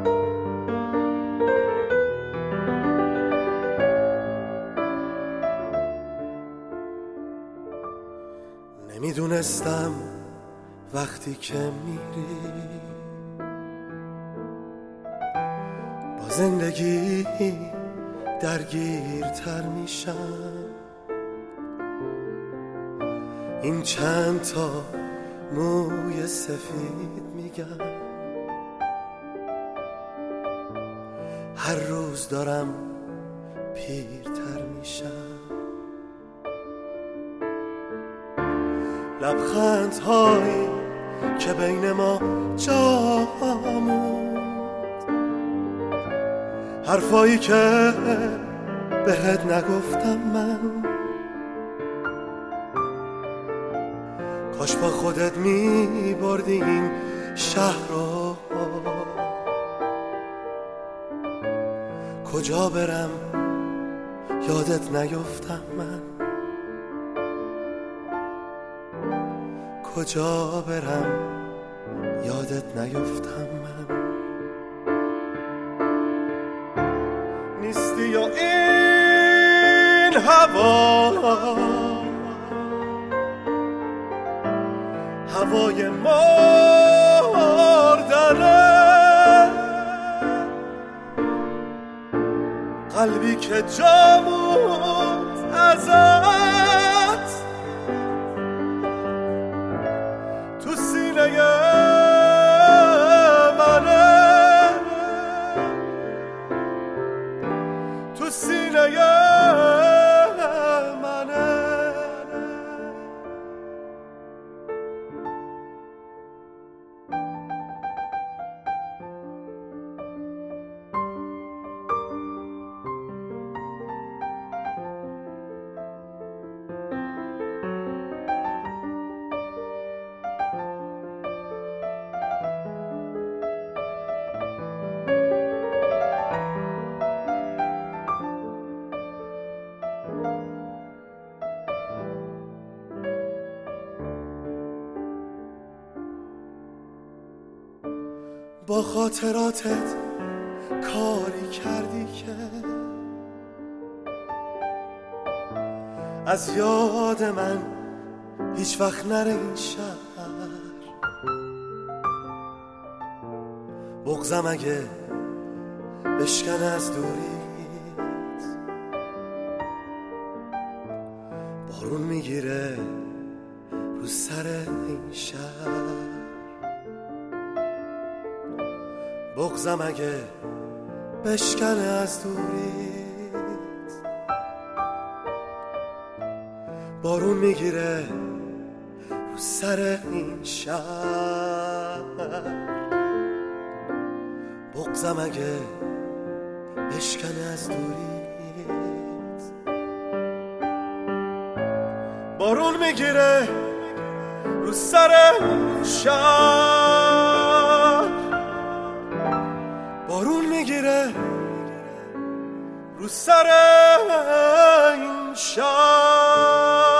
نمیدونستم وقتی که میری با زندگی درگیرتر میشم. این چند تا موی سفید میگم هر روز دارم پیرتر میشم. لبخندهایی که بین ما جا موند، حرفایی که بهت نگفتم من، کاش با خودت می بردی این شهر رو. کجا برم یادت نیفتم من، کجا برم یادت نیفتم من. نیستی یا این هوای مردنه، قلبی که جا موند ازت تو سینه منه، تو سینه منه. با خاطراتت کاری کردی که از یاد من هیچ وقت نره این شهر. بغضم اگه بشکنه از دوریت، بارون میگیره رو سر این شهر. بغضم اگه بشکنه از دوریت، بارون میگیره رو سر این شهر. بغضم اگه بشکنه از دوریت، بارون میگیره رو سر این شهر. بارون میگیره رو سر این شهر.